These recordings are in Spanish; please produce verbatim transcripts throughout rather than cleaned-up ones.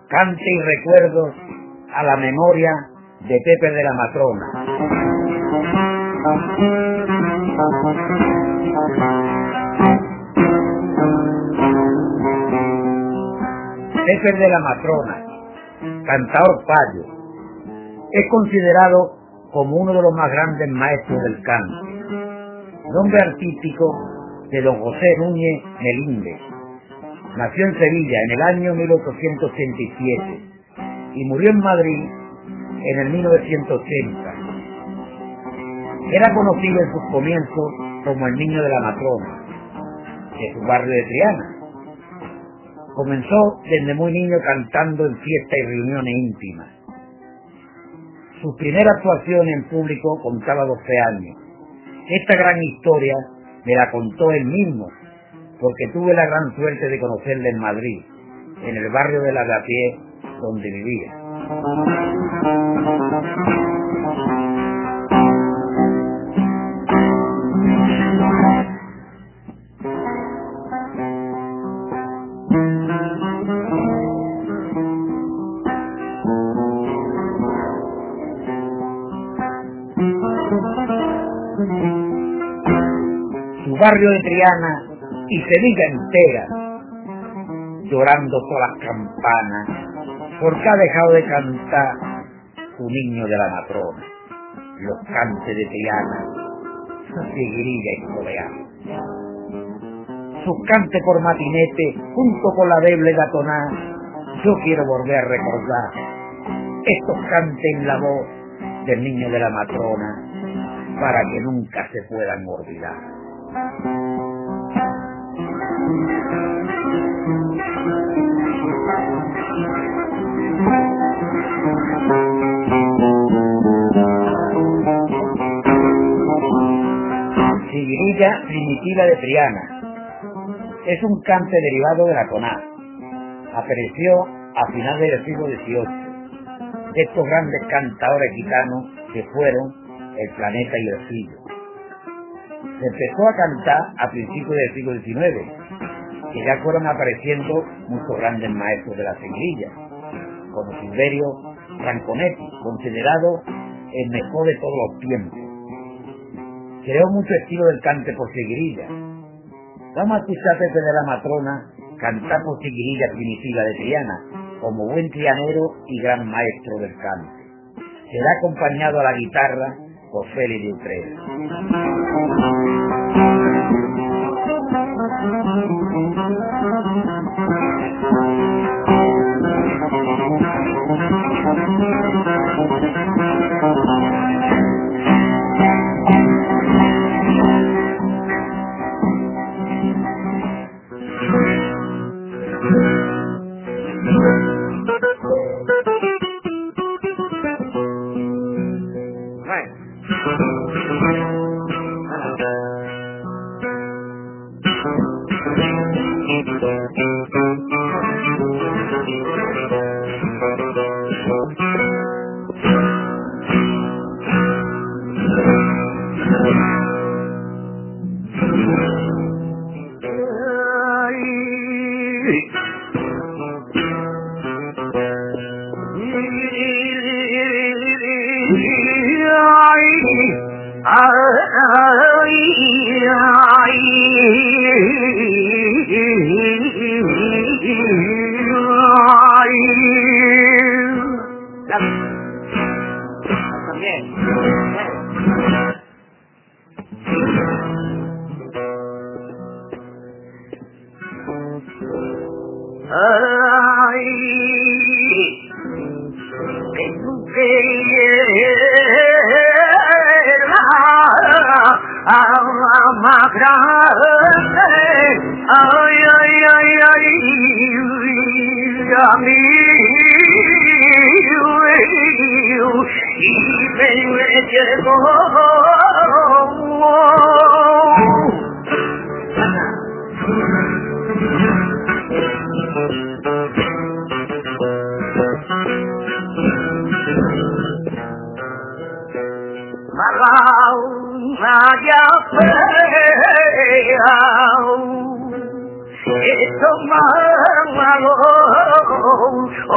cante y recuerdos a la memoria de Pepe de la Matrona. Pepe de la Matrona, cantador payo, es considerado como uno de los más grandes maestros del canto. Nombre artístico de don José Núñez Melíndez. Nació en Sevilla en el año mil ochocientos ochenta y siete y murió en Madrid en el mil novecientos ochenta. Era conocido en sus comienzos como el niño de la Matrona, de su barrio de Triana. Comenzó desde muy niño cantando en fiestas y reuniones íntimas. Su primera actuación en público contaba doce años. Esta gran historia me la contó él mismo, porque tuve la gran suerte de conocerle en Madrid, en el barrio de Lavapié, donde vivía. Su barrio de Triana y Sevilla entera, llorando todas las campanas, porque ha dejado de cantar su niño de la Matrona, los cantes de Triana, su seguirilla y coleana. Sus cantes por matinete, junto con la deble gatoná, yo quiero volver a recordar estos cantes en la voz del niño de la Matrona, para que nunca se puedan olvidar. Seguirilla primitiva de Triana. Es un cante derivado de la toná. Apareció a finales del siglo dieciocho. De estos grandes cantadores gitanos que fueron el Planeta y el Sillo. Se empezó a cantar a principios del siglo diecinueve, que ya fueron apareciendo muchos grandes maestros de la seguirilla, como Silverio Franconetti, considerado el mejor de todos los tiempos. Creó mucho estilo del cante por seguirilla. Vamos a escuchar a Pepe de la Matrona cantar por seguirilla primitiva de Triana, como buen trianero y gran maestro del cante. Será acompañado a la guitarra por Félix de Utrera.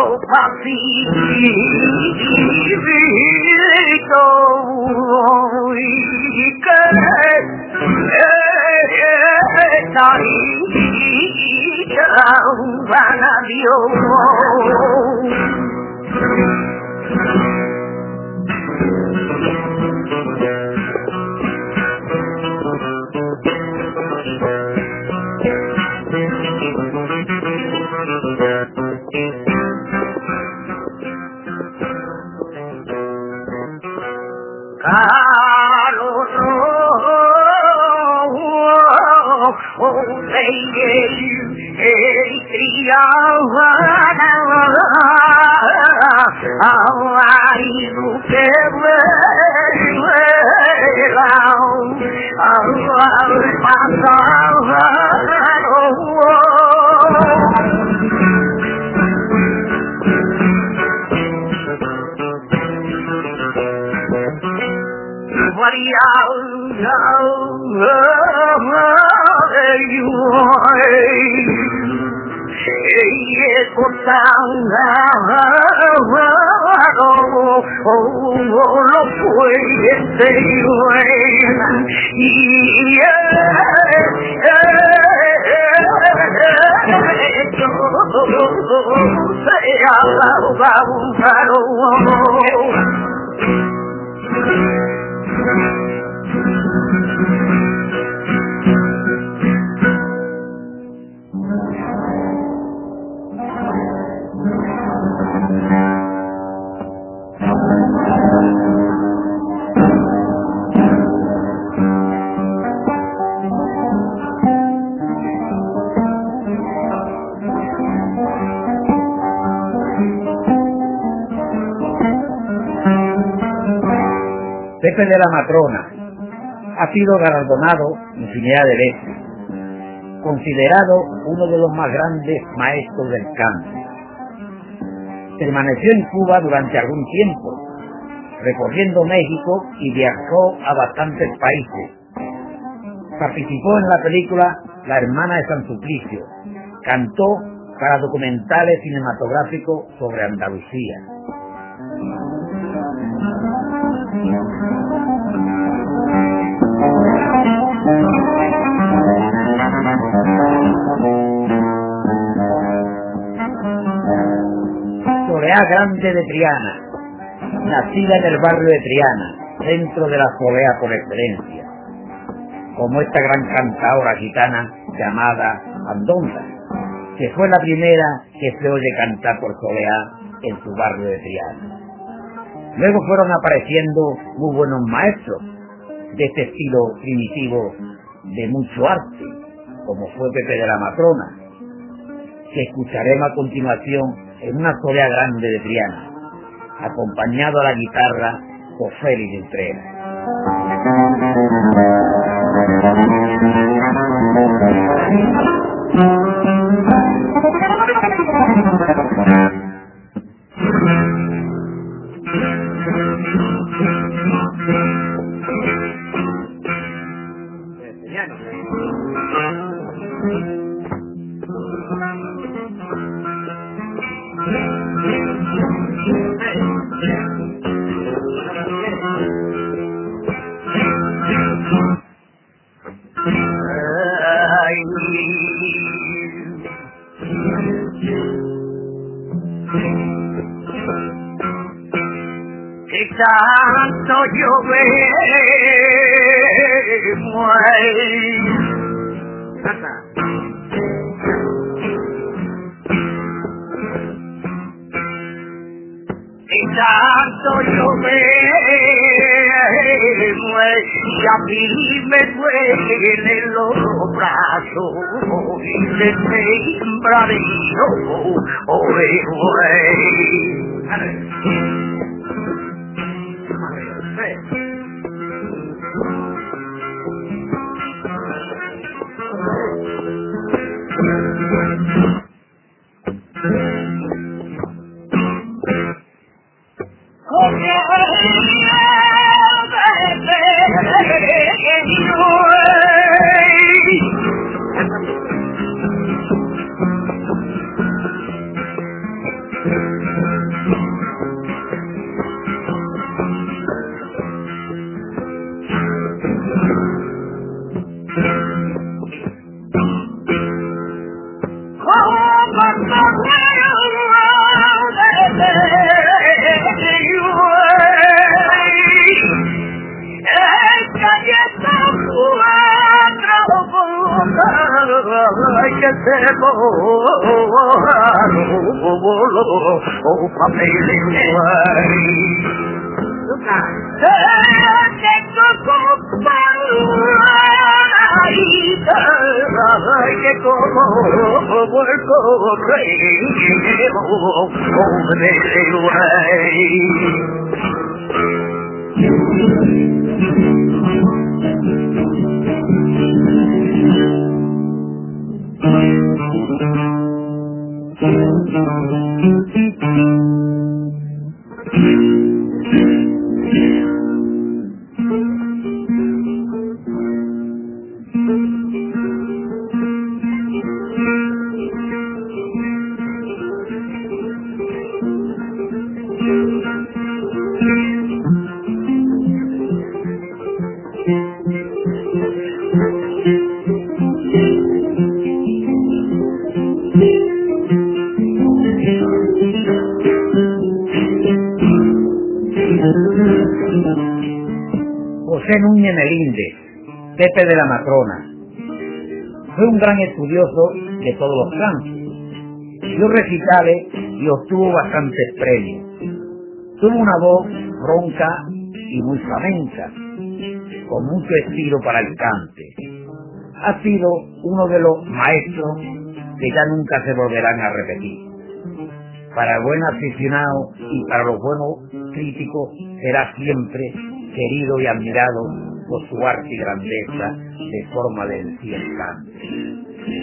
papito y que esta hija van a Dios. Pepe de la Matrona ha sido galardonado infinidad de veces, considerado uno de los más grandes maestros del canto. Permaneció en Cuba durante algún tiempo, recorriendo México y viajó a bastantes países. Participó en la película La hermana de San Suplicio, cantó para documentales cinematográficos sobre Andalucía. Soleá Grande de Triana, nacida en el barrio de Triana, centro de la Soleá por excelencia, como esta gran cantadora gitana llamada Andonda, que fue la primera que se oye cantar por Soleá en su barrio de Triana. Luego fueron apareciendo muy buenos maestros de este estilo primitivo de mucho arte, como fue Pepe de la Matrona, que escucharemos a continuación en una Soleá Grande de Triana, acompañado a la guitarra por Félix de Utrera. Que tanto yo veo que tanto yo veo y a mí me duelen los brazos y se sembraré yo oye José Núñez Melíndez, Pepe de la Matrona, fue un gran estudioso de todos los cantos. Dio recitales y obtuvo bastantes premios. Tuvo una voz ronca y muy flamenca, con mucho estilo para el cante. Ha sido uno de los maestros que ya nunca se volverán a repetir. Para el buen aficionado y para los buenos críticos será siempre querido y admirado por su arte y grandeza de forma de decir el cante.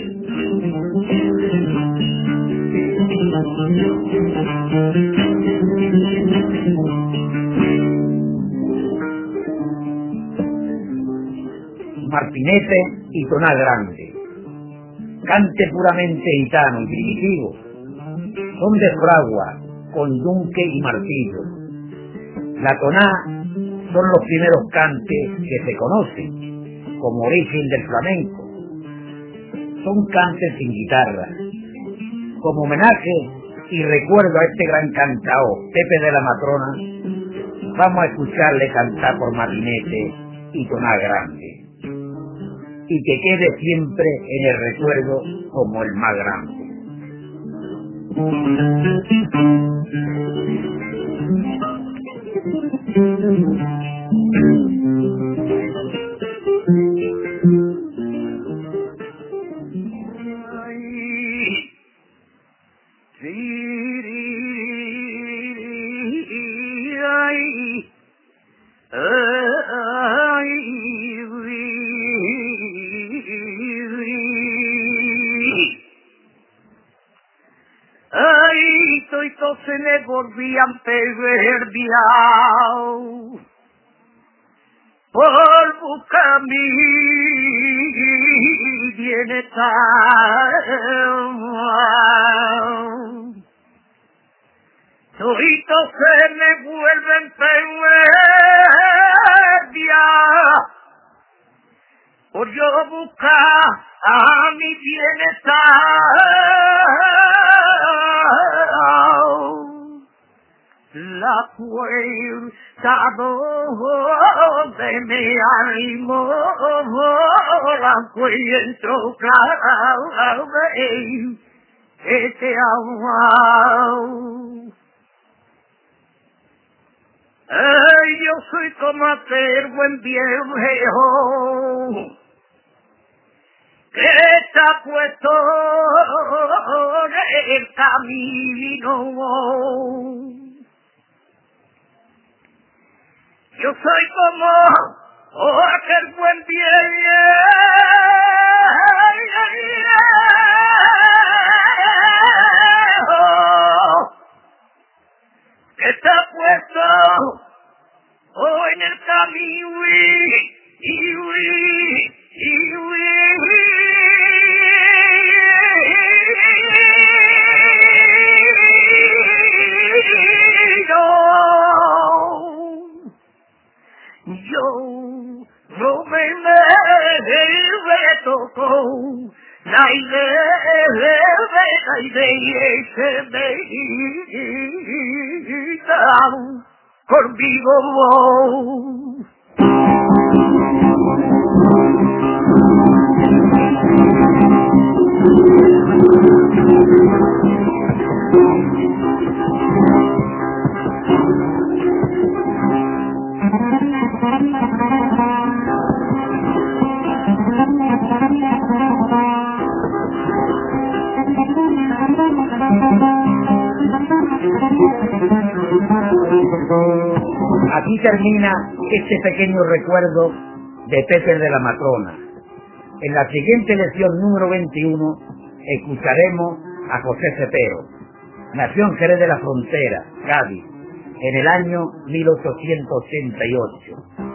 Martinete y Toná Grande, cante puramente gitano y primitivo, son de fragua, con yunque y martillo. La toná son los primeros cantes que se conocen, como origen del flamenco. Son cantes sin guitarra. Como homenaje y recuerdo a este gran cantao, Pepe de la Matrona, vamos a escucharle cantar por Martinete y Toná Grande. Y que quede siempre en el recuerdo como el más grande. Se me volvían perdidos por buscar mi bienestar. Toditos se me vuelven perdidos por yo buscar a mi bienestar. La fuerza donde me animo la encuentro cada vez que te amo. Ay, yo soy como aquel buen viejo que está puesto en el camino. Yo soy como oh, aquel buen viejo que está puesto oh, en el camino y yo no me tocó la idea se me conmigo. Aquí termina este pequeño recuerdo de Pepe de la Matrona. En la siguiente lección número veintiuno escucharemos a José Cepero. Nació en Jerez de la Frontera, Cádiz, en el año mil ochocientos ochenta y ocho.